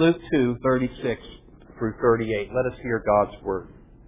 Luke 2:36 through 38. Let us hear God's Word.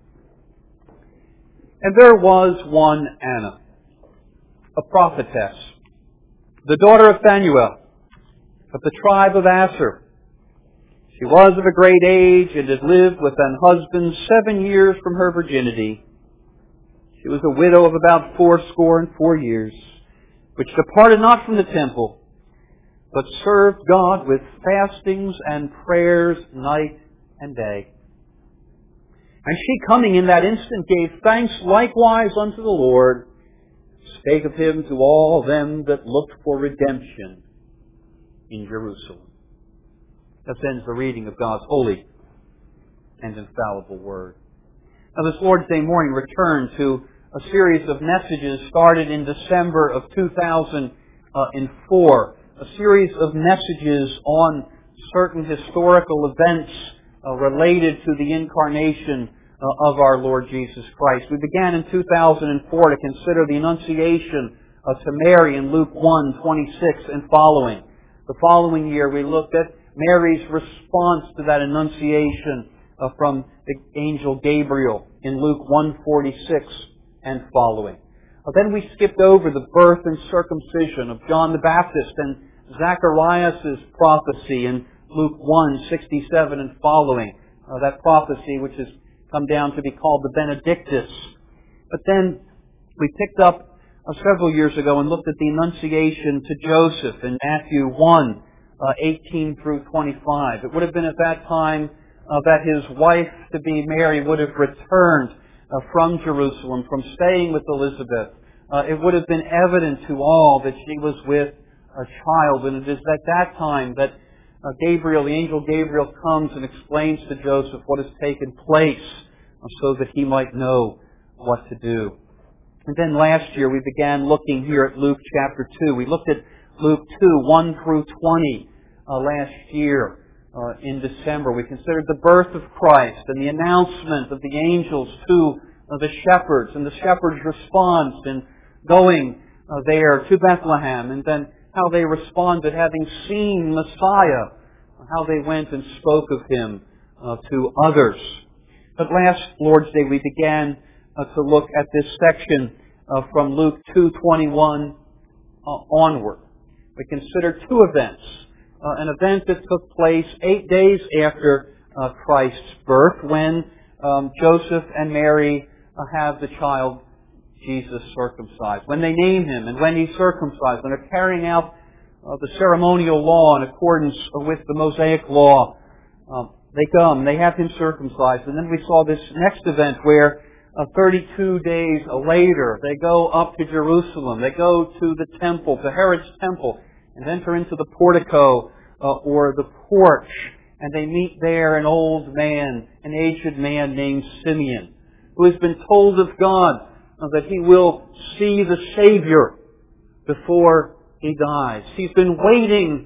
And there was one Anna, a prophetess, the daughter of Phanuel, of the tribe of Asher. She was of a great age and had lived with an husband 7 years from her virginity. She was a widow of about 84 years, which departed not from the temple, but served God with fastings and prayers night and day. And she, coming in that instant, gave thanks likewise unto the Lord, spake of Him to all them that looked for redemption in Jerusalem. Thus ends the reading of God's holy and infallible Word. Now this Lord's Day morning returned to a series of messages started in December of 2004. A series of messages on certain historical events related to the incarnation of our Lord Jesus Christ. We began in 2004 to consider the Annunciation to Mary in Luke 1:26 and following. The following year we looked at Mary's response to that Annunciation from the angel Gabriel in Luke 1:46 and following. Then we skipped over the birth and circumcision of John the Baptist and Zacharias' prophecy in Luke 1:67 and following. That prophecy which has come down to be called the Benedictus. But then we picked up several years ago and looked at the Annunciation to Joseph in Matthew 1:18 through 25. It would have been at that time that his wife-to-be Mary would have returned from Jerusalem, from staying with Elizabeth. It would have been evident to all that she was with a child, and it is at that time that Gabriel, the angel Gabriel, comes and explains to Joseph what has taken place so that he might know what to do. And then last year we began looking here at Luke chapter 2. We looked at Luke 2:1 through 20 last year in December. We considered the birth of Christ and the announcement of the angels to the shepherds and the shepherds' response in going there to Bethlehem, and then how they responded having seen Messiah, how they went and spoke of Him to others. But last Lord's Day we began to look at this section from Luke 2:21 onward. We considered two events. An event that took place 8 days after Christ's birth, when Joseph and Mary have the child Jesus circumcised, when they name Him and when He's circumcised, when they're carrying out the ceremonial law in accordance with the Mosaic law. They come, they have Him circumcised, and then we saw this next event where 32 days later they go up to Jerusalem, they go to the temple, to Herod's temple, and enter into the portico or the porch, and they meet there an old man, an aged man named Simeon, who has been told of God that he will see the Savior before he dies. He's been waiting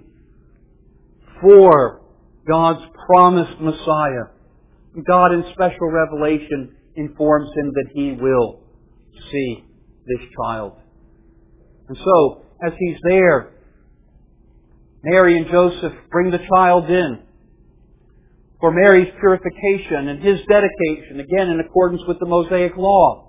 for God's promised Messiah. God in special revelation informs him that he will see this child. And so, as he's there, Mary and Joseph bring the child in for Mary's purification and his dedication, again in accordance with the Mosaic law.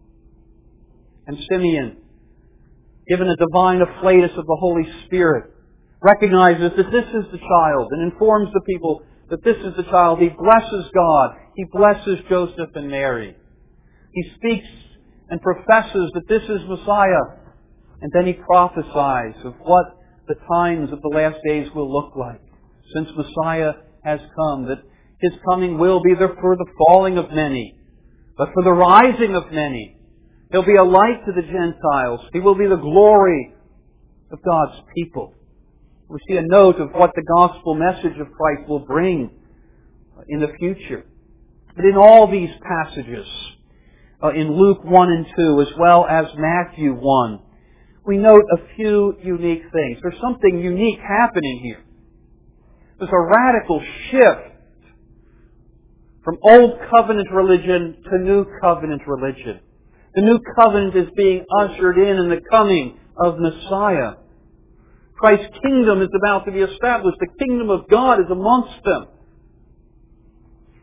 And Simeon, given a divine afflatus of the Holy Spirit, recognizes that this is the child and informs the people that this is the child. He blesses God. He blesses Joseph and Mary. He speaks and professes that this is Messiah. And then he prophesies of what the times of the last days will look like, since Messiah has come, that His coming will be there for the falling of many, but for the rising of many. He'll be a light to the Gentiles. He will be the glory of God's people. We see a note of what the gospel message of Christ will bring in the future. But in all these passages, in Luke 1 and 2, as well as Matthew 1, we note a few unique things. There's something unique happening here. There's a radical shift from Old Covenant religion to New Covenant religion. The New Covenant is being ushered in the coming of Messiah. Christ's kingdom is about to be established. The kingdom of God is amongst them.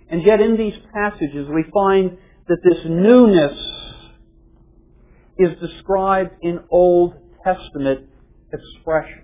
And yet in these passages we find that this newness is described in Old Testament expressions.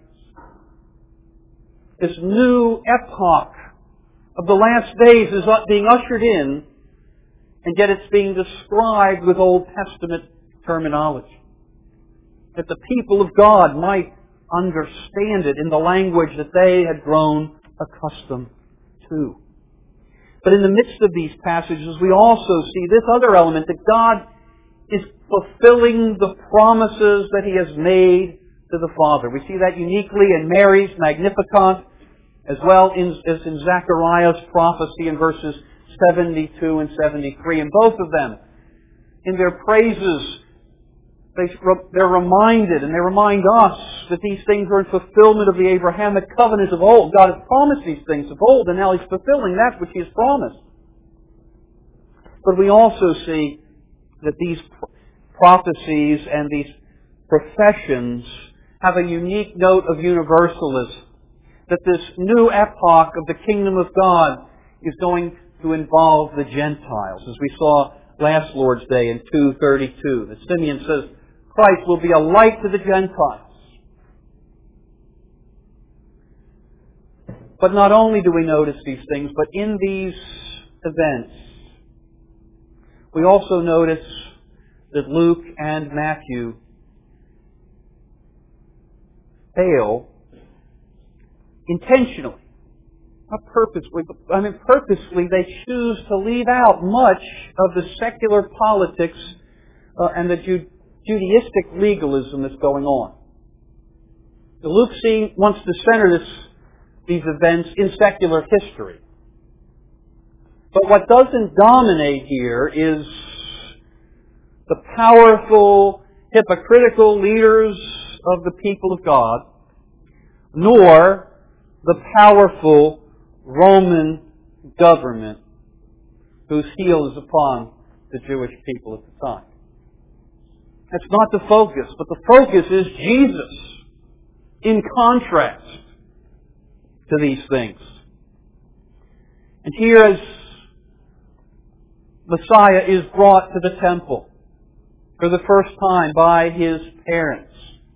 This new epoch of the last days is being ushered in, and yet it's being described with Old Testament terminology. That the people of God might understand it in the language that they had grown accustomed to. But in the midst of these passages, we also see this other element, that God is fulfilling the promises that He has made to the Father. We see that uniquely in Mary's Magnificat, as well as in Zechariah's prophecy in verses 72 and 73. And both of them, in their praises, they're reminded, and they remind us, that these things are in fulfillment of the Abrahamic covenant of old. God has promised these things of old, and now He's fulfilling that which He has promised. But we also see that these prophecies and these professions have a unique note of universalism. That this new epoch of the kingdom of God is going to involve the Gentiles, as we saw last Lord's Day in 2:32. That Simeon says Christ will be a light to the Gentiles. But not only do we notice these things, but in these events, we also notice that Luke and Matthew fail intentionally, not purposely. Purposely they choose to leave out much of the secular politics and the Judaistic legalism that's going on. Luke wants to center these events in secular history. But what doesn't dominate here is the powerful, hypocritical leaders of the people of God, nor the powerful Roman government whose heel is upon the Jewish people at the time. That's not the focus, but the focus is Jesus in contrast to these things. And here, as Messiah is brought to the temple for the first time by His parents,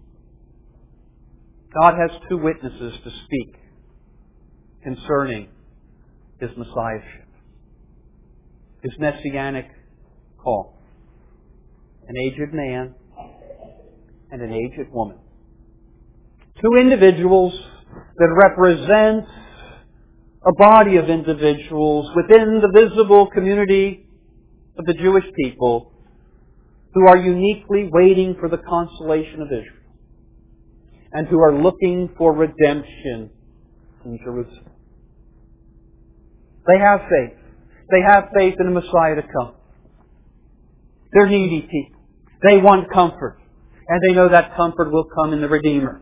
God has two witnesses to speak concerning His Messiahship, His messianic call. An aged man and an aged woman. Two individuals that represent a body of individuals within the visible community of the Jewish people who are uniquely waiting for the consolation of Israel and who are looking for redemption in Jerusalem. They have faith. They have faith in the Messiah to come. They're needy people. They want comfort. And they know that comfort will come in the Redeemer,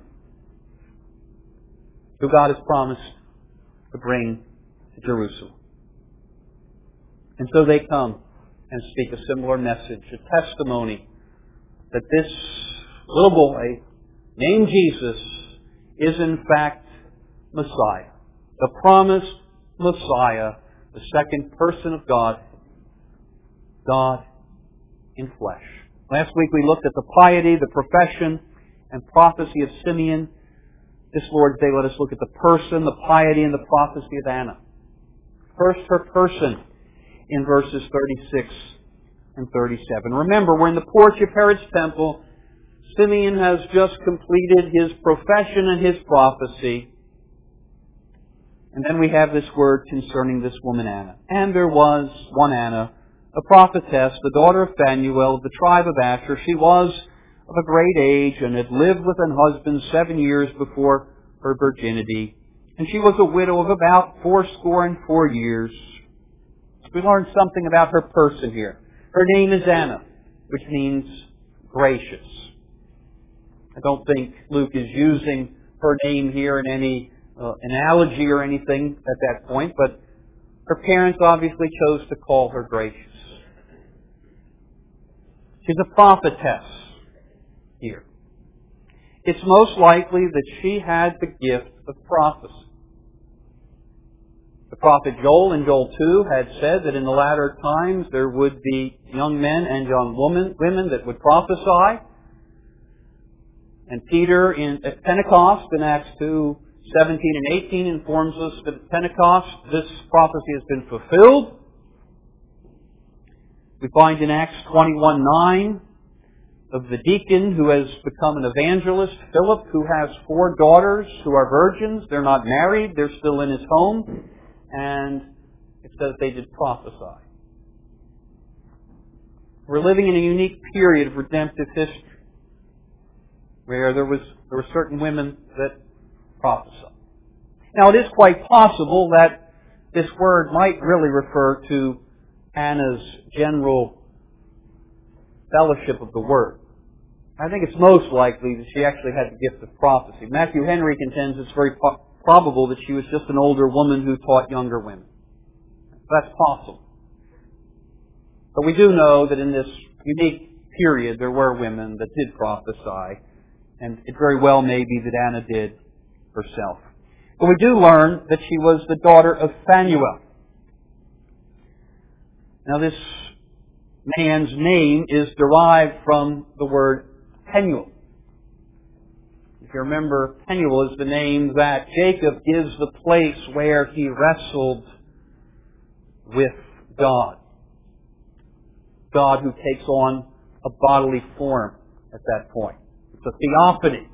who God has promised to bring to Jerusalem. And so they come and speak a similar message, a testimony that this little boy named Jesus is in fact Messiah, the promised Messiah, the second person of God, God in flesh. Last week we looked at the piety, the profession, and prophecy of Simeon. This Lord's Day, let us look at the person, the piety, and the prophecy of Anna. First, her person in verses 36 and 37. Remember, we're in the porch of Herod's temple. Simeon has just completed his profession and his prophecy. And then we have this word concerning this woman Anna. And there was one Anna, a prophetess, the daughter of Phanuel of the tribe of Asher. She was of a great age and had lived with an husband 7 years before her virginity. And she was a widow of about 84 years. We learned something about her person here. Her name is Anna, which means gracious. I don't think Luke is using her name here in any analogy or anything at that point, but her parents obviously chose to call her gracious. She's a prophetess here. It's most likely that she had the gift of prophecy. The prophet Joel in Joel 2 had said that in the latter times there would be young men and young women that would prophesy. And Peter at Pentecost in Acts 2, 17 and 18 informs us that at Pentecost this prophecy has been fulfilled. We find in Acts 21:9 of the deacon who has become an evangelist, Philip, who has 4 daughters who are virgins. They're not married. They're still in his home. And it says they did prophesy. We're living in a unique period of redemptive history where there were certain women that prophesied. Now, it is quite possible that this word might really refer to Anna's general fellowship of the Word. I think it's most likely that she actually had the gift of prophecy. Matthew Henry contends it's very probable that she was just an older woman who taught younger women. That's possible. But we do know that in this unique period there were women that did prophesy, and it very well may be that Anna did herself. But we do learn that she was the daughter of Phanuel. Now this man's name is derived from the word Penuel. If you remember, Penuel is the name that Jacob gives the place where he wrestled with God. God who takes on a bodily form at that point. It's a theophany.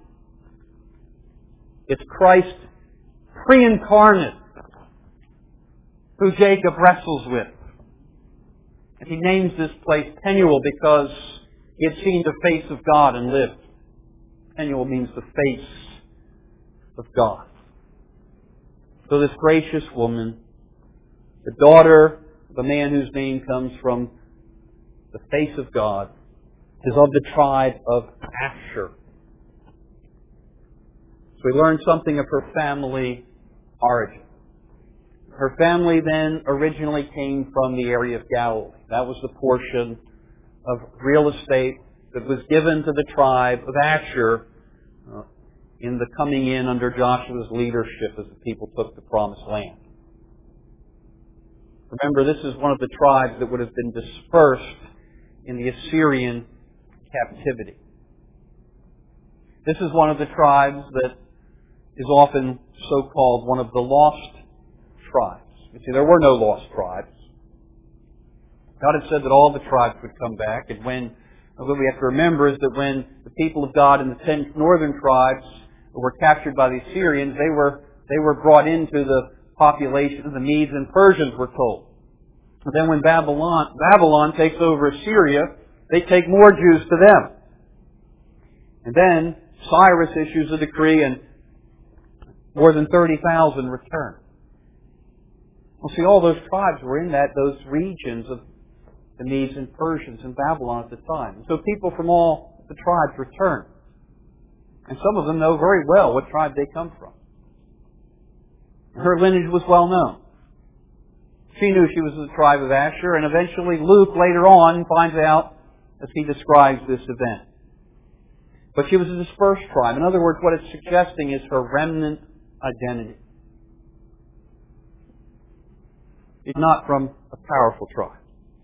It's Christ pre-incarnate who Jacob wrestles with. And he names this place Penuel because he had seen the face of God and lived. Penuel means the face of God. So this gracious woman, the daughter of a man whose name comes from the face of God, is of the tribe of Asher. So we learn something of her family origin. Her family then originally came from the area of Galilee. That was the portion of real estate that was given to the tribe of Asher in the coming in under Joshua's leadership as the people took the promised land. Remember, this is one of the tribes that would have been dispersed in the Assyrian captivity. This is one of the tribes that is often so-called one of the lost tribes. You see, there were no lost tribes. God had said that all the tribes would come back, and what we have to remember is that when the people of God in the 10 northern tribes were captured by the Assyrians, they were brought into the population of the Medes and Persians, we're told. And then when Babylon takes over Assyria, they take more Jews to them. And then Cyrus issues a decree and more than 30,000 return. Well, see, all those tribes were in those regions of the Medes and Persians in Babylon at the time. So people from all the tribes return. And some of them know very well what tribe they come from. Her lineage was well known. She knew she was the tribe of Asher, and eventually Luke later on finds out as he describes this event. But she was a dispersed tribe. In other words, what it's suggesting is her remnant identity. She's not from a powerful tribe.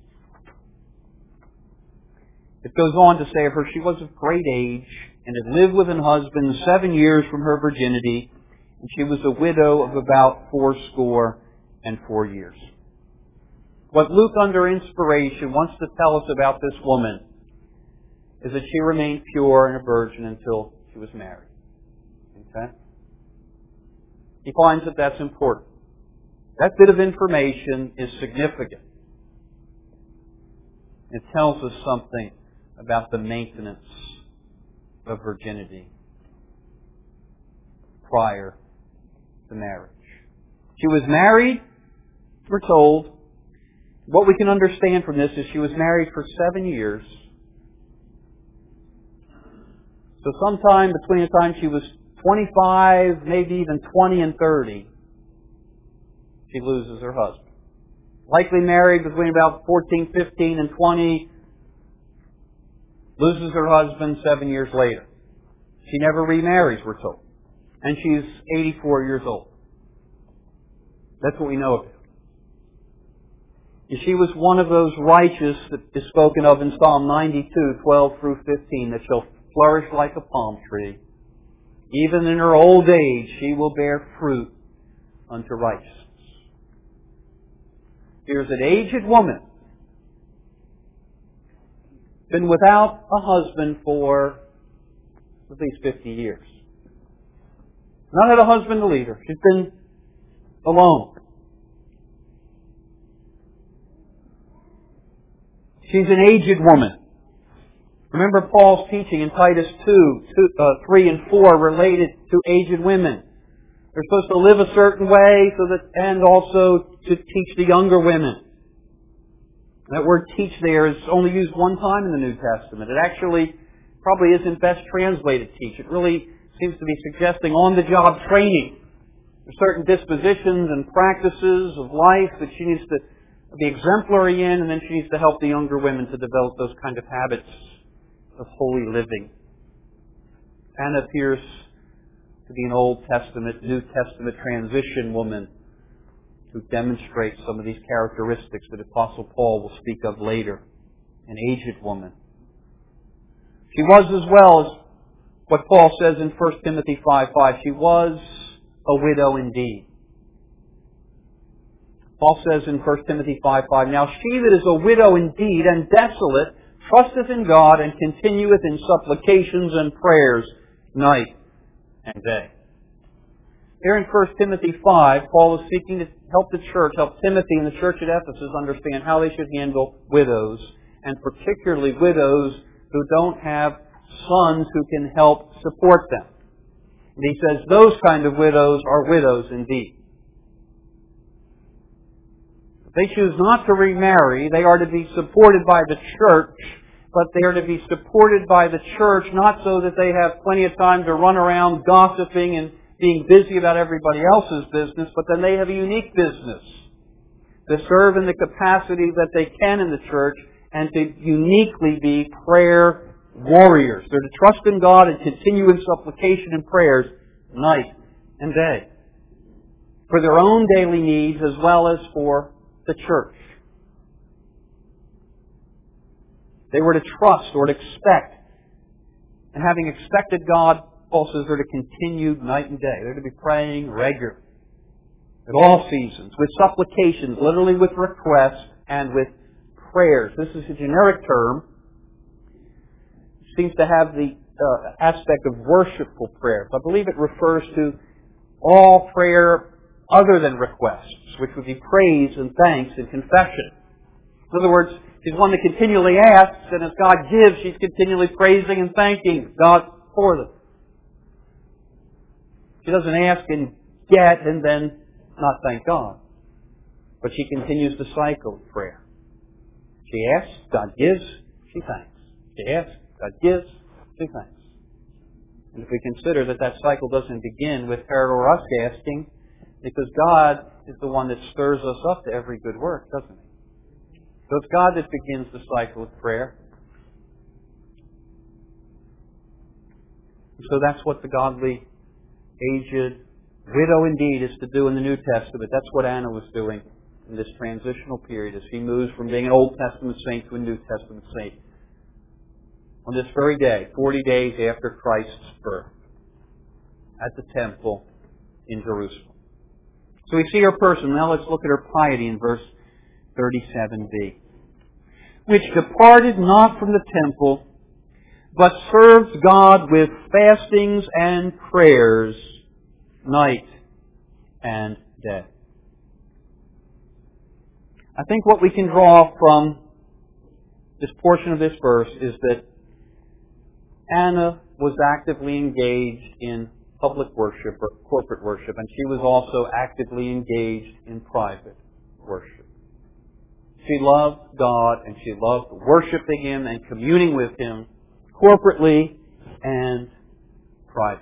It goes on to say of her, she was of great age and had lived with an husband 7 years from her virginity, and she was a widow of about 84 years. What Luke, under inspiration, wants to tell us about this woman is that she remained pure and a virgin until she was married. Okay? He finds that that's important. That bit of information is significant. It tells us something about the maintenance of virginity prior to marriage. She was married, we're told. What we can understand from this is she was married for 7 years. So sometime between the time she was 25, maybe even 20 and 30, she loses her husband. Likely married between about 14, 15, and 20, loses her husband 7 years later. She never remarries, we're told. And she's 84 years old. That's what we know of her. She was one of those righteous that is spoken of in Psalm 92:12 through 15, that shall flourish like a palm tree. Even in her old age, she will bear fruit unto righteousness. Here's an aged woman, been without a husband for at least 50 years. Not had a husband to lead her. She's been alone. She's an aged woman. Remember Paul's teaching in Titus 3 and 4 related to aged women. They're supposed to live a certain way and also to teach the younger women. That word teach there is only used one time in the New Testament. It actually probably isn't best translated teach. It really seems to be suggesting on-the-job training. There's certain dispositions and practices of life that she needs to be exemplary in, and then she needs to help the younger women to develop those kind of habits of holy living. Anna appears to be an Old Testament, New Testament transition woman who demonstrates some of these characteristics that Apostle Paul will speak of later. An aged woman. She was, as well as what Paul says in 1 Timothy 5:5, she was a widow indeed. Paul says in 1 Timothy 5:5, now she that is a widow indeed and desolate trusteth in God and continueth in supplications and prayers night and day. Here in 1 Timothy 5, Paul is seeking to help the church, help Timothy and the church at Ephesus understand how they should handle widows, and particularly widows who don't have sons who can help support them. And he says those kind of widows are widows indeed. If they choose not to remarry, they are to be supported by the church, but they are to be supported by the church not so that they have plenty of time to run around gossiping and being busy about everybody else's business, but then they have a unique business to serve in the capacity that they can in the church and to uniquely be prayer warriors. They're to trust in God and continue in supplication and prayers night and day for their own daily needs as well as for the church. They were to trust or to expect, and having expected God, Paul says they're to continue night and day. They're to be praying regularly at all seasons, with supplications, literally with requests, and with prayers. This is a generic term. It seems to have the aspect of worshipful prayer. I believe it refers to all prayer other than requests, which would be praise and thanks and confession. In other words, she's one that continually asks, and as God gives, she's continually praising and thanking God for them. She doesn't ask and get and then not thank God. But she continues the cycle of prayer. She asks, God gives, she thanks. She asks, God gives, she thanks. And if we consider that that cycle doesn't begin with her or us asking, because God is the one that stirs us up to every good work, doesn't He? So it's God that begins the cycle of prayer. And so that's what the godly, aged widow indeed is to do in the New Testament. That's what Anna was doing in this transitional period as she moves from being an Old Testament saint to a New Testament saint. On this very day, 40 days after Christ's birth, at the temple in Jerusalem. So we see her person. Now let's look at her piety in verse 37b. Which departed not from the temple, but served God with fastings and prayers night and day. I think what we can draw from this portion of this verse is that Anna was actively engaged in public worship or corporate worship, and she was also actively engaged in private worship. She loved God and she loved worshiping Him and communing with Him corporately and privately.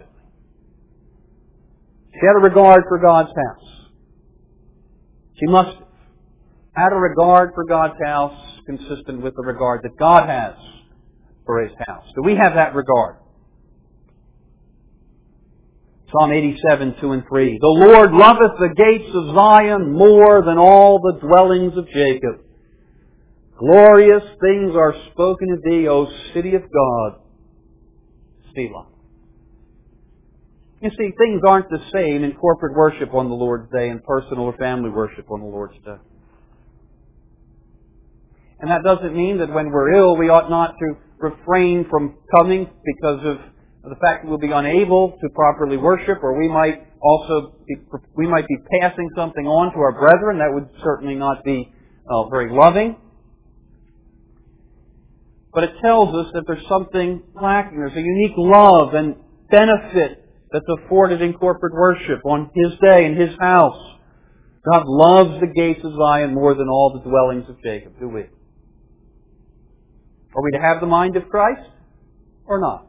She had a regard for God's house. She must have had a regard for God's house consistent with the regard that God has for His house. Do we have that regard? Psalm 87, 2 and 3. The Lord loveth the gates of Zion more than all the dwellings of Jacob. Glorious things are spoken of thee, O city of God. Selah. You see, things aren't the same in corporate worship on the Lord's Day and personal or family worship on the Lord's Day. And that doesn't mean that when we're ill we ought not to refrain from coming because of the fact that we'll be unable to properly worship, or we might be passing something on to our brethren. That would certainly not be very loving. But it tells us that there's something lacking. There's a unique love and benefit that's afforded in corporate worship on His day in His house. God loves the gates of Zion more than all the dwellings of Jacob, do we? Are we to have the mind of Christ or not?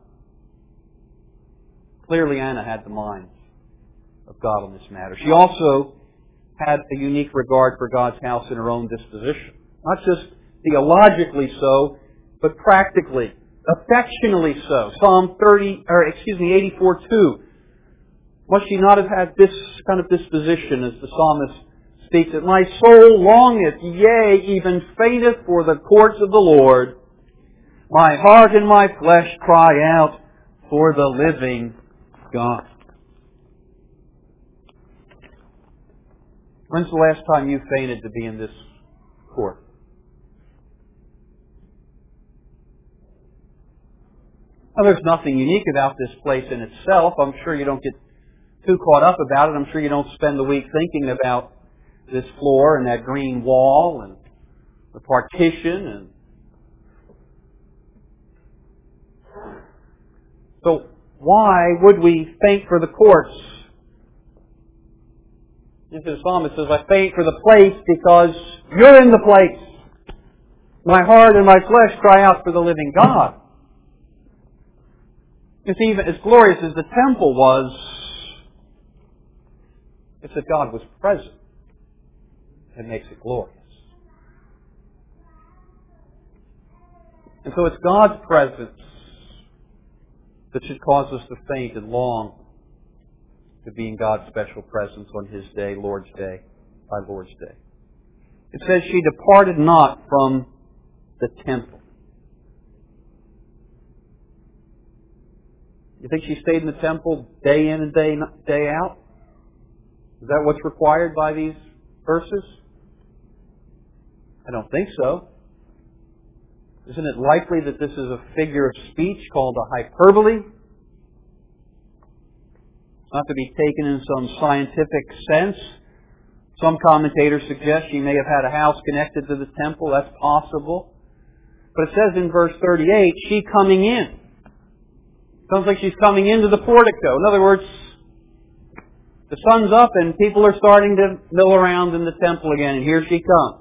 Clearly Anna had the mind of God on this matter. She also had a unique regard for God's house in her own disposition. Not just theologically so, but practically, affectionately so. Psalm 84:2. Must she not have had this kind of disposition as the psalmist speaks it? My soul longeth, yea, even fainteth for the courts of the Lord. My heart and my flesh cry out for the living God. When's the last time you fainted to be in this court? Now, there's nothing unique about this place in itself. I'm sure you don't get too caught up about it. I'm sure you don't spend the week thinking about this floor and that green wall and the partition. And so why would we faint for the courts? The psalmist says, I faint for the place because you're in the place. My heart and my flesh cry out for the living God. You see, even as glorious as the temple was, it's that God was present that makes it glorious. And so it's God's presence that should cause us to faint and long to be in God's special presence on His day, Lord's Day, by Lord's Day. It says, she departed not from the temple. You think she stayed in the temple day in and day out? Is that what's required by these verses? I don't think so. Isn't it likely that this is a figure of speech called a hyperbole? It's not to be taken in some scientific sense. Some commentators suggest she may have had a house connected to the temple. That's possible. But it says in verse 38, she coming in. Sounds like she's coming into the portico. In other words, the sun's up and people are starting to mill around in the temple again, and here she comes.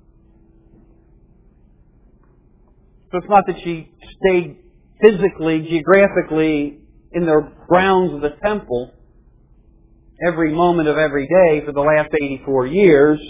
So it's not that she stayed physically, geographically in the grounds of the temple every moment of every day for the last 84 years,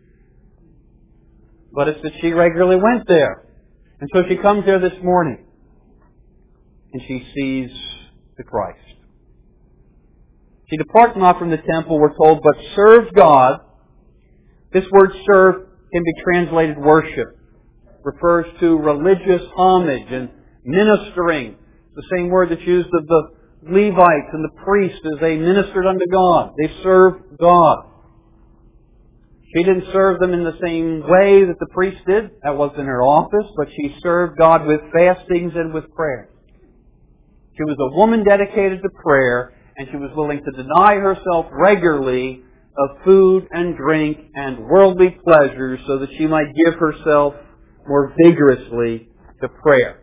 but it's that she regularly went there. And so she comes there this morning, and she sees the Christ. She departs not from the temple, we're told, but served God. This word serve can be translated worship. Refers to religious homage and ministering. It's the same word that's used of the Levites and the priests as they ministered unto God. They served God. She didn't serve them in the same way that the priest did. That wasn't her office, but she served God with fastings and with prayer. She was a woman dedicated to prayer, and she was willing to deny herself regularly of food and drink and worldly pleasures so that she might give herself more vigorously to prayer.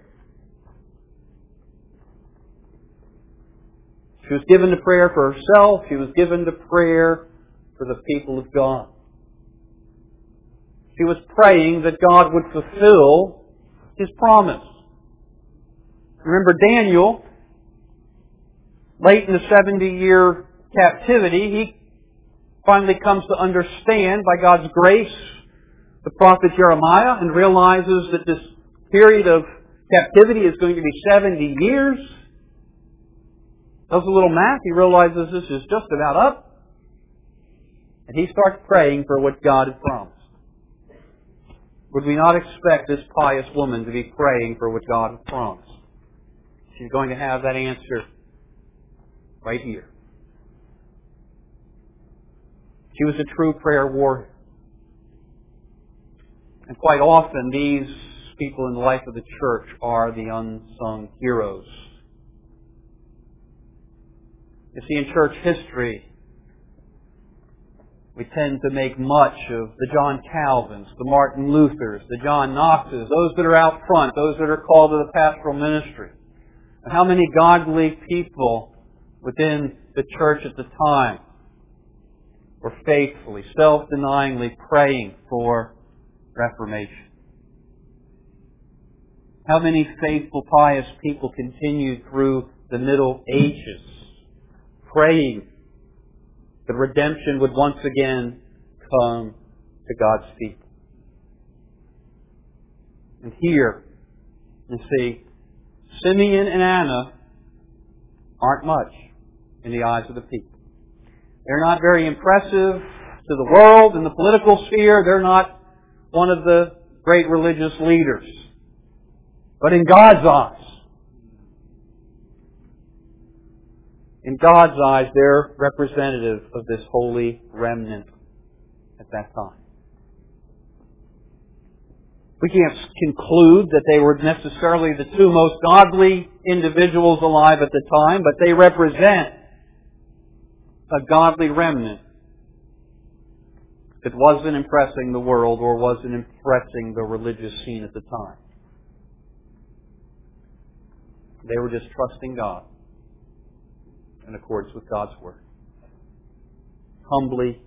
She was given to prayer for herself. She was given to prayer for the people of God. She was praying that God would fulfill His promise. Remember Daniel, late in the 70-year captivity, he finally comes to understand by God's grace the prophet Jeremiah and realizes that this period of captivity is going to be 70 years. Does a little math, he realizes this is just about up, and he starts praying for what God had promised. Would we not expect this pious woman to be praying for what God had promised? She's going to have that answer right here. She was a true prayer warrior. And quite often these people in the life of the church are the unsung heroes. You see, in church history, we tend to make much of the John Calvins, the Martin Luthers, the John Knoxes, those that are out front, those that are called to the pastoral ministry. And how many godly people within the church at the time were faithfully, self-denyingly praying for reformation. How many faithful, pious people continued through the Middle Ages praying that redemption would once again come to God's people. And here, you see, Simeon and Anna aren't much in the eyes of the people. They're not very impressive to the world in the political sphere. They're not one of the great religious leaders. But in God's eyes, they're representative of this holy remnant at that time. We can't conclude that they were necessarily the two most godly individuals alive at the time, but they represent a godly remnant that wasn't impressing the world or wasn't impressing the religious scene at the time. They were just trusting God in accordance with God's Word. Humbly.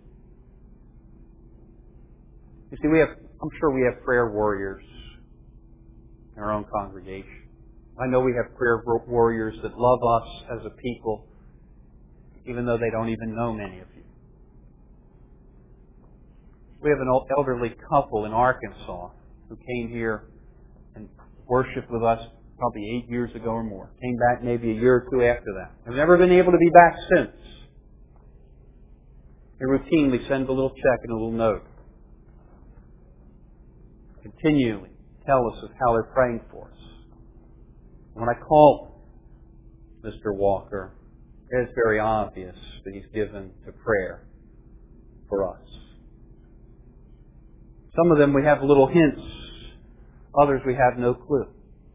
You see, I'm sure we have prayer warriors in our own congregation. I know we have prayer warriors that love us as a people, even though they don't even know many of you. We have an elderly couple in Arkansas who came here and worshiped with us probably 8 years ago or more. Came back maybe a year or two after that. Have never been able to be back since. They routinely send a little check and a little note. Continually tell us of how they're praying for us. When I call Mr. Walker, it's very obvious that he's given to prayer for us. Some of them we have little hints. Others we have no clue.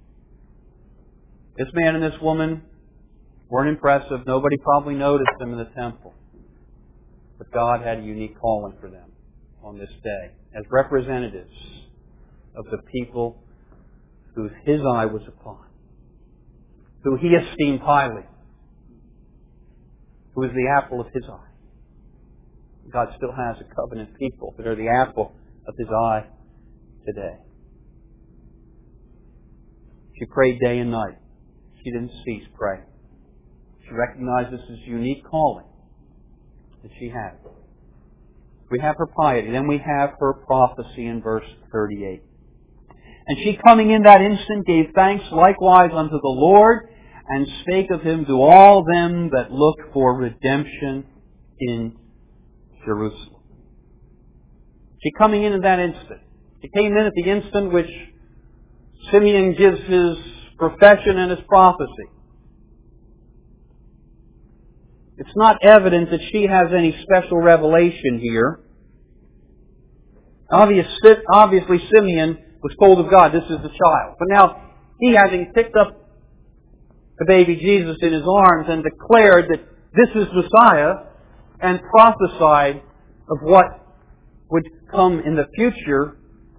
This man and this woman weren't impressive. Nobody probably noticed them in the temple. But God had a unique calling for them on this day as representatives of the people whose His eye was upon, who He esteemed highly, who is the apple of His eye. God still has a covenant people that are the apple of His eye today. She prayed day and night. She didn't cease praying. She recognized this as a unique calling that she had. We have her piety. Then we have her prophecy in verse 38. And she coming in that instant gave thanks likewise unto the Lord, and spake of Him to all them that looked for redemption in Jerusalem. She coming in at that instant. She came in at the instant which Simeon gives his profession and his prophecy. It's not evident that she has any special revelation here. Obviously Simeon was told of God, this is the child. But now, he having picked up the baby Jesus in his arms and declared that this is Messiah and prophesied of what would come in the future,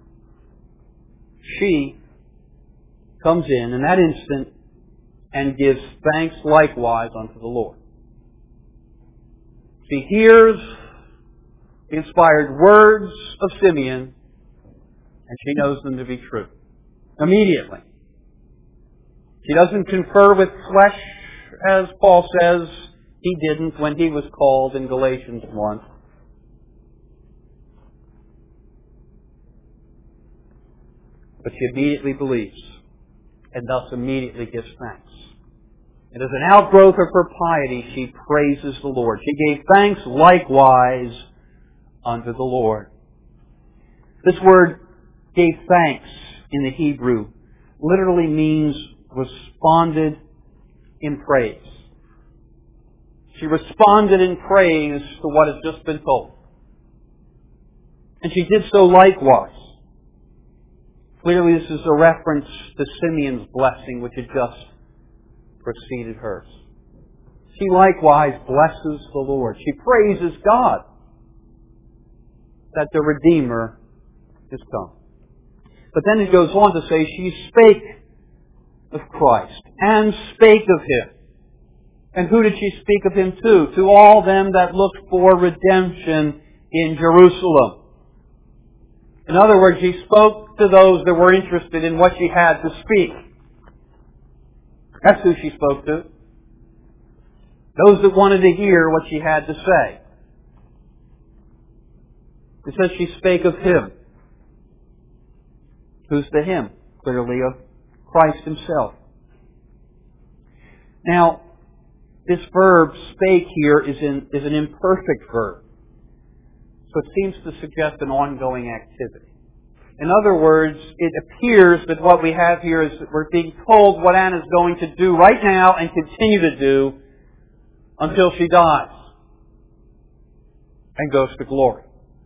she comes in that instant and gives thanks likewise unto the Lord. She hears the inspired words of Simeon, and she knows them to be true. Immediately. She doesn't confer with flesh, as Paul says he didn't when he was called in Galatians 1. But she immediately believes, and thus immediately gives thanks. And as an outgrowth of her piety, she praises the Lord. She gave thanks likewise unto the Lord. This word, gave thanks, in the Hebrew, literally means responded in praise. She responded in praise to what has just been told. And she did so likewise. Clearly this is a reference to Simeon's blessing, which had just preceded hers. She likewise blesses the Lord. She praises God that the Redeemer is come. But then it goes on to say, she spake of Christ, and spake of Him. And who did she speak of Him to? To all them that looked for redemption in Jerusalem. In other words, she spoke to those that were interested in what she had to speak. That's who she spoke to. Those that wanted to hear what she had to say. It says she spake of Him. Who's the Him? Clearly of Christ Himself. Now, this verb, spake, here is an imperfect verb. So it seems to suggest an ongoing activity. In other words, it appears that what we have here is that we're being told what Anna's going to do right now and continue to do until she dies and goes to glory.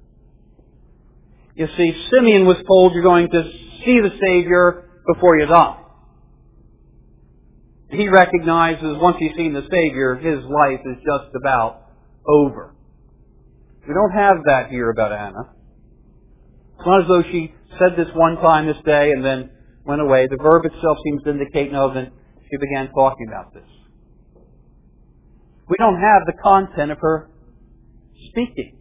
You see, Simeon was told you're going to see the Savior before you die. He recognizes once he's seen the Savior, his life is just about over. We don't have that here about Anna. It's not as though she said this one time this day and then went away. The verb itself seems to indicate, no, then she began talking about this. We don't have the content of her speaking.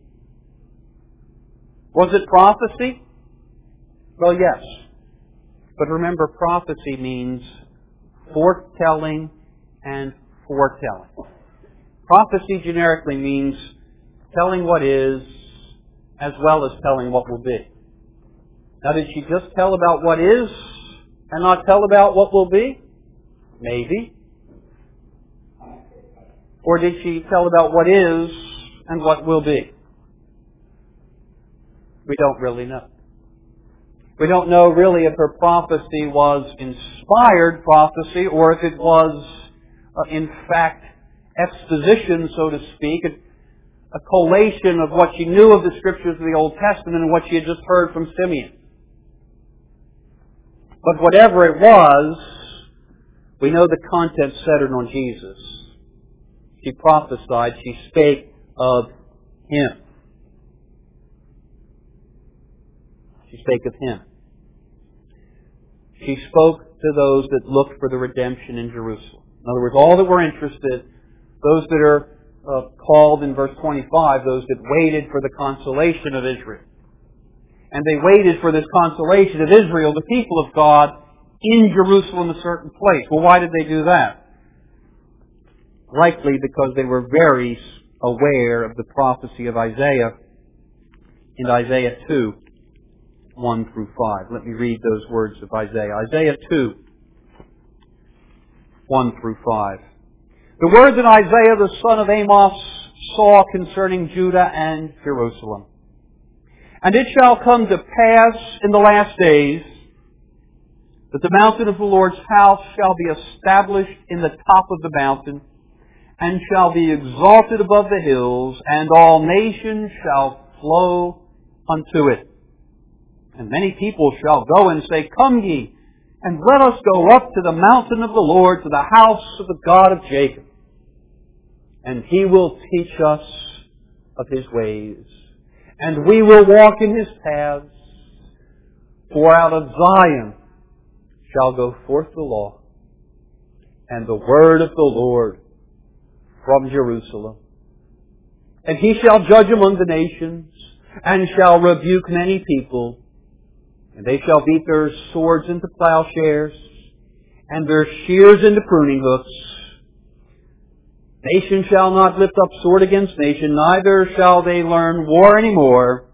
Was it prophecy? Well, yes. But remember, prophecy means foretelling and foretelling. Prophecy generically means telling what is as well as telling what will be. Now, did she just tell about what is and not tell about what will be? Maybe. Or did she tell about what is and what will be? We don't really know. We don't know really if her prophecy was inspired prophecy or if it was, in fact, exposition, so to speak, a collation of what she knew of the Scriptures of the Old Testament and what she had just heard from Simeon. But whatever it was, we know the content centered on Jesus. She prophesied, she spake of Him. She spake of Him. She spoke to those that looked for the redemption in Jerusalem. In other words, all that were interested, those that are called in verse 25, those that waited for the consolation of Israel. And they waited for this consolation of Israel, the people of God, in Jerusalem, a certain place. Well, why did they do that? Likely because they were very aware of the prophecy of Isaiah in Isaiah 2, 1 through 5. Let me read those words of Isaiah. Isaiah 2, 1 through 5. The words that Isaiah the son of Amos saw concerning Judah and Jerusalem. And it shall come to pass in the last days that the mountain of the Lord's house shall be established in the top of the mountain, and shall be exalted above the hills, and all nations shall flow unto it. And many people shall go and say, Come ye, and let us go up to the mountain of the Lord, to the house of the God of Jacob. And He will teach us of His ways, and we will walk in His paths. For out of Zion shall go forth the law, and the word of the Lord from Jerusalem. And He shall judge among the nations, and shall rebuke many people. And they shall beat their swords into plowshares, and their shears into pruning hooks. Nation shall not lift up sword against nation, neither shall they learn war any more.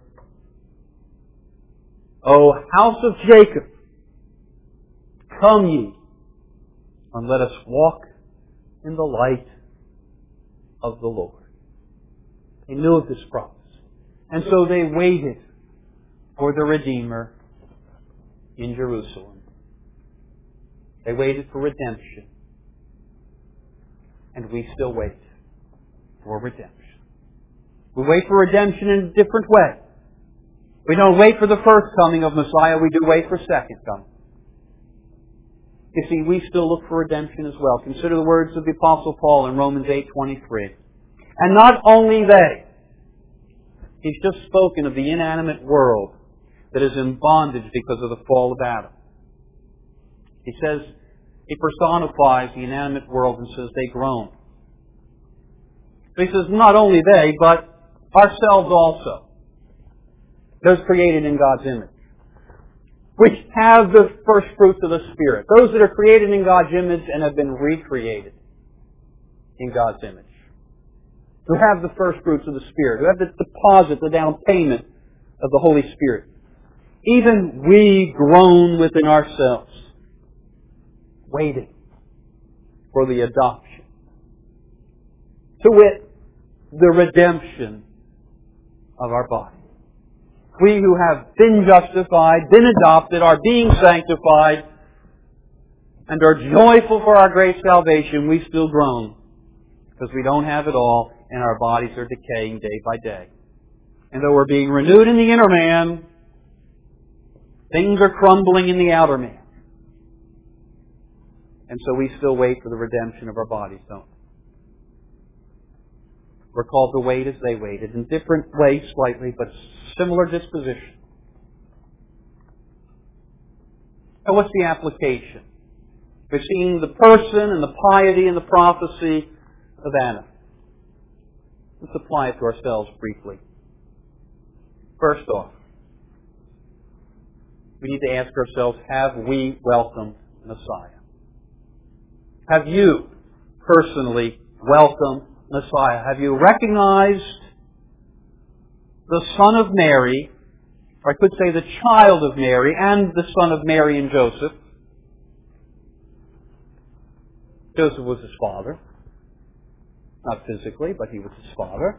O house of Jacob, come ye, and let us walk in the light of the Lord. They knew of this promise. And so they waited for the Redeemer in Jerusalem. They waited for redemption. And we still wait for redemption. We wait for redemption in a different way. We don't wait for the first coming of Messiah, we do wait for second coming. You see, we still look for redemption as well. Consider the words of the Apostle Paul in Romans 8:23. And not only they. He's just spoken of the inanimate world that is in bondage because of the fall of Adam. He says, he personifies the inanimate world and says they groan. So he says, not only they, but ourselves also. Those created in God's image, which have the first fruits of the Spirit. Those that are created in God's image and have been recreated in God's image. Who have the first fruits of the Spirit. Who have the deposit, the down payment of the Holy Spirit. Even we groan within ourselves, waiting for the adoption. To wit, the redemption of our body. We who have been justified, been adopted, are being sanctified, and are joyful for our great salvation, we still groan because we don't have it all and our bodies are decaying day by day. And though we're being renewed in the inner man, things are crumbling in the outer man. And so we still wait for the redemption of our bodies, don't we? We're called to wait as they waited, in different ways slightly, but similar disposition. Now what's the application? We've seen the person and the piety and the prophecy of Anna. Let's apply it to ourselves briefly. First off, we need to ask ourselves, have we welcomed Messiah? Have you personally welcomed Messiah? Have you recognized the Son of Mary, or I could say the child of Mary, and the Son of Mary and Joseph? Joseph was his father. Not physically, but he was his father.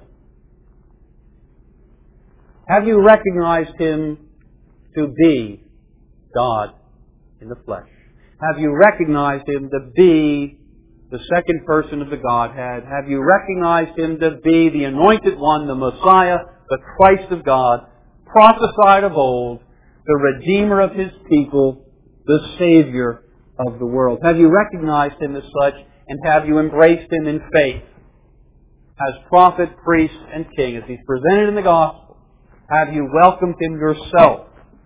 Have you recognized Him to be God in the flesh? Have you recognized Him to be the second person of the Godhead? Have you recognized Him to be the Anointed One, the Messiah, the Christ of God, prophesied of old, the Redeemer of His people, the Savior of the world? Have you recognized Him as such, and have you embraced Him in faith as prophet, priest, and king, as He's presented in the Gospel? Have you welcomed Him yourself?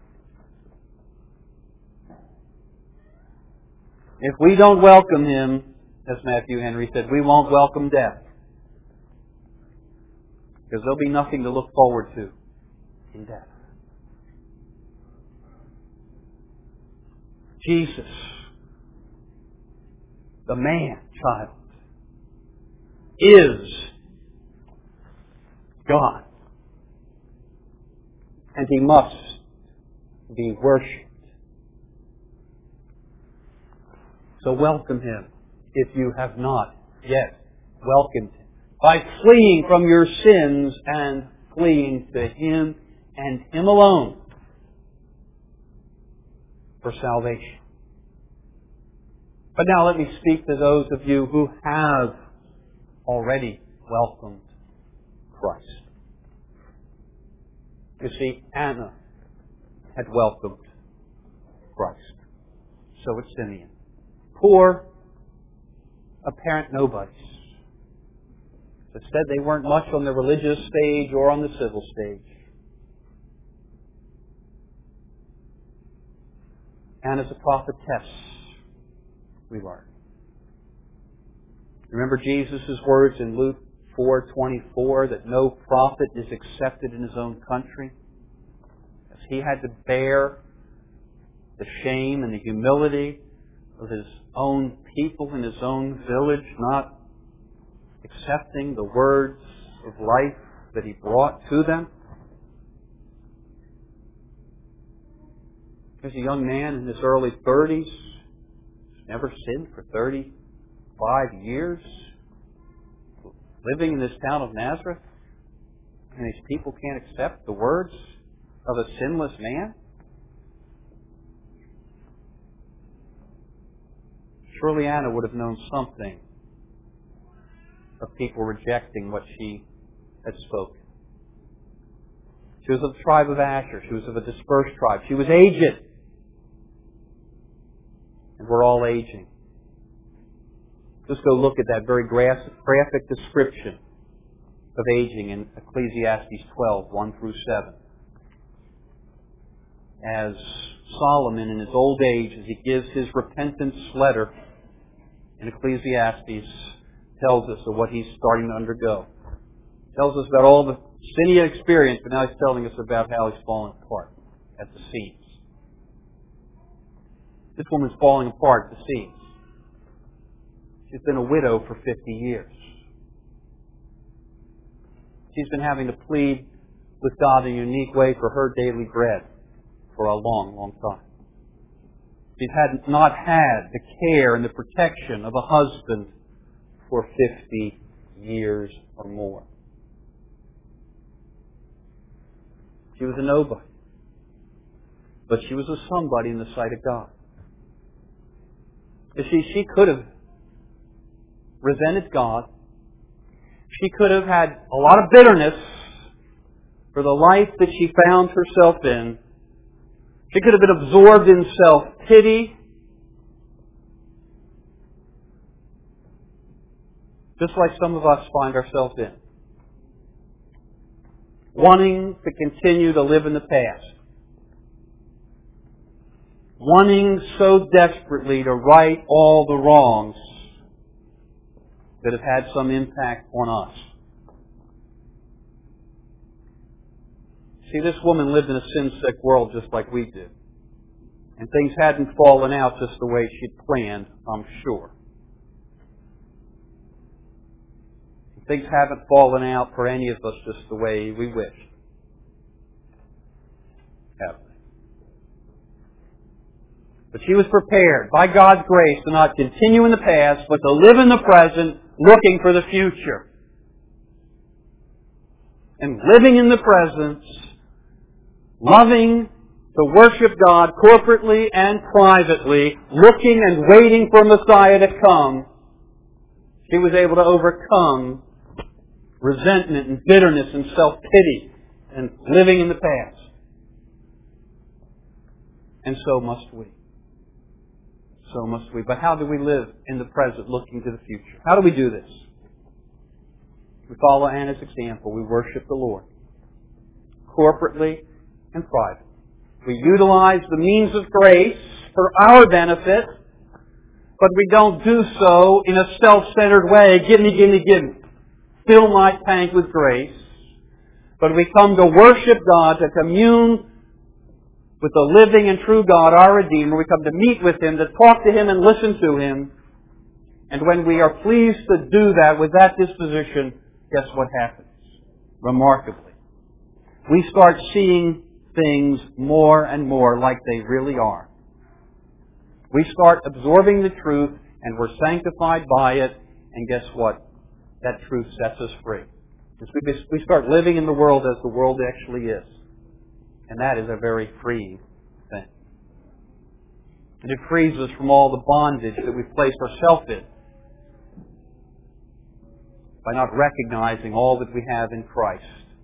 If we don't welcome Him, as Matthew Henry said, we won't welcome death. Because there'll be nothing to look forward to in death. Jesus, the man-child, is God. And He must be worshipped. So welcome Him if you have not yet welcomed Him, by fleeing from your sins and fleeing to Him and Him alone for salvation. But now let me speak to those of you who have already welcomed Christ. You see, Anna had welcomed Christ. So had Simeon. Poor, apparent nobodies. Instead, they weren't much on the religious stage or on the civil stage. Anna's a prophetess, we learn. Remember Jesus' words in Luke 4:24 that no prophet is accepted in his own country? As he had to bear the shame and the humility of his own people in his own village, not accepting the words of life that he brought to them. There's a young man in his early 30s, never sinned for 30 5 years living in this town of Nazareth, and these people can't accept the words of a sinless man? Surely Anna would have known something of people rejecting what she had spoken. She was of the tribe of Asher. She was of a dispersed tribe. She was aged. And we're all aging. Just go look at that very graphic description of aging in Ecclesiastes 12, 1 through 7. As Solomon in his old age, as he gives his repentance letter in Ecclesiastes, tells us of what he's starting to undergo. Tells us about all the sin he had experienced, but now he's telling us about how he's fallen apart at the seams. This woman's falling apart at the seams. She's been a widow for 50 years. She's been having to plead with God in a unique way for her daily bread for a long, long time. She's not had the care and the protection of a husband for 50 years or more. She was a nobody. But she was a somebody in the sight of God. You see, she could have resented God. She could have had a lot of bitterness for the life that she found herself in. She could have been absorbed in self-pity. Just like some of us find ourselves in. Wanting to continue to live in the past. Wanting so desperately to right all the wrongs that have had some impact on us. See, this woman lived in a sin-sick world just like we did. And things hadn't fallen out just the way she'd planned, I'm sure. Things haven't fallen out for any of us just the way we wished. Have they? But she was prepared, by God's grace, to not continue in the past, but to live in the present, looking for the future. And living in the present, loving to worship God corporately and privately, looking and waiting for Messiah to come, she was able to overcome resentment and bitterness and self-pity and living in the past. And so must we. So must we. But how do we live in the present looking to the future? How do we do this? We follow Anna's example. We worship the Lord. Corporately and privately. We utilize the means of grace for our benefit, but we don't do so in a self-centered way. Give me, give me, give me. Fill my tank with grace. But we come to worship God, to commune with the living and true God, our Redeemer. We come to meet with Him, to talk to Him and listen to Him. And when we are pleased to do that with that disposition, guess what happens? Remarkably, we start seeing things more and more like they really are. We start absorbing the truth, and we're sanctified by it, and guess what? That truth sets us free. We start living in the world as the world actually is. And that is a very freeing thing. And it frees us from all the bondage that we've placed ourselves in by not recognizing all that we have in Christ.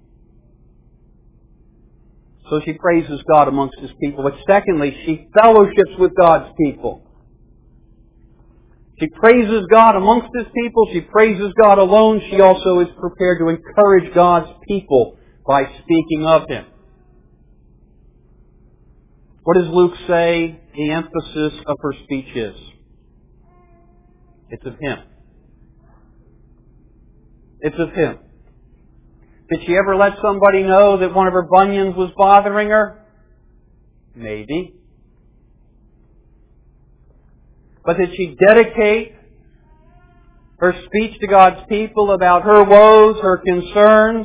So she praises God amongst His people. But secondly, she fellowships with God's people. She praises God amongst His people. She praises God alone. She also is prepared to encourage God's people by speaking of Him. What does Luke say the emphasis of her speech is? It's of Him. It's of Him. Did she ever let somebody know that one of her bunions was bothering her? Maybe. But did she dedicate her speech to God's people about her woes, her concerns?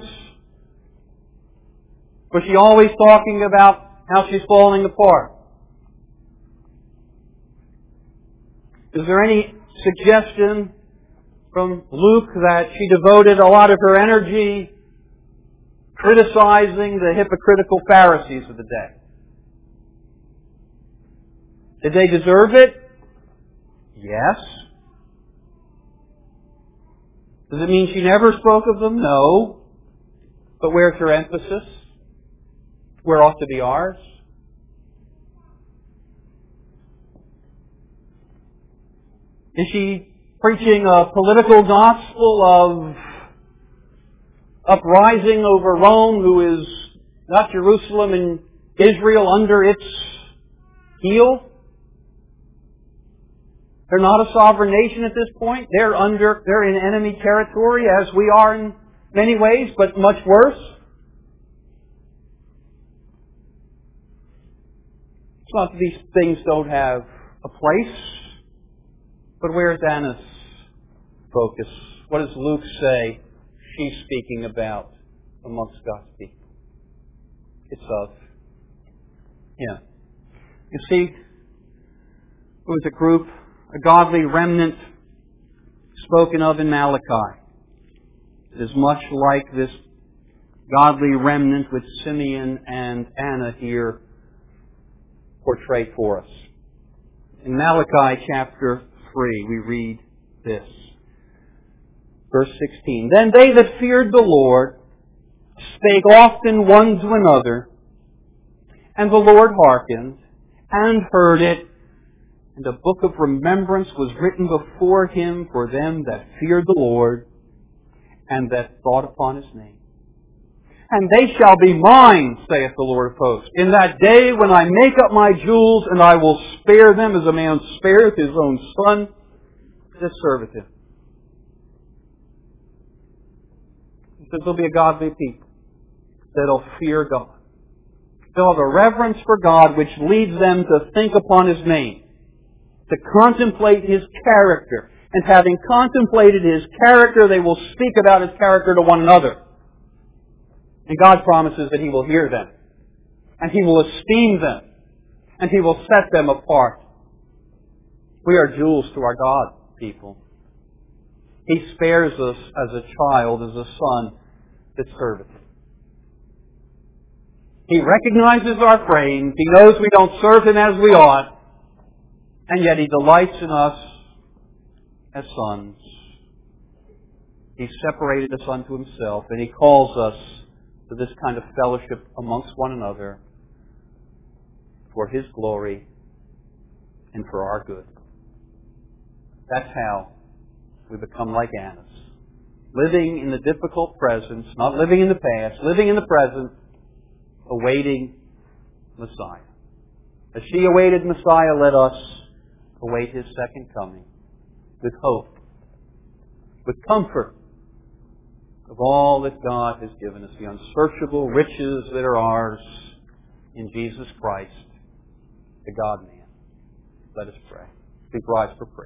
Was she always talking about how she's falling apart? Is there any suggestion from Luke that she devoted a lot of her energy criticizing the hypocritical Pharisees of the day. Did they deserve it? Yes. Does it mean she never spoke of them? No. But where's her emphasis? Where ought to be ours? Is she preaching a political gospel of uprising over Rome, who is not Jerusalem and Israel under its heel? They're not a sovereign nation at this point. They're in enemy territory, as we are in many ways, but much worse. It's not that these things don't have a place, but where is Anna's focus? What does Luke say she's speaking about amongst God's people? It's of Him. You see, it was a group, a godly remnant spoken of in Malachi. It is much like this godly remnant which Simeon and Anna here portray for us. In Malachi chapter 3, we read this. Verse 16. Then they that feared the Lord spake often one to another, and the Lord hearkened, and heard it, and a book of remembrance was written before Him for them that feared the Lord, and that thought upon His name. And they shall be mine, saith the Lord of hosts, in that day when I make up my jewels, and I will spare them as a man spareth his own son that serveth him. He says there'll be a godly people that'll fear God. They'll have a reverence for God which leads them to think upon His name, to contemplate His character. And having contemplated His character, they will speak about His character to one another. And God promises that He will hear them, and He will esteem them, and He will set them apart. We are jewels to our God, people. He spares us as a child, as a son that serveth Him. He recognizes our frame. He knows we don't serve Him as we ought, and yet He delights in us as sons. He separated us unto Himself, and He calls us to this kind of fellowship amongst one another for His glory and for our good. That's how we become like Annas. Living in the difficult present, not living in the past, living in the present, awaiting Messiah. As she awaited Messiah, let us await His second coming with hope, with comfort of all that God has given us, the unsearchable riches that are ours in Jesus Christ, the God-man. Let us pray. Please rise for prayer.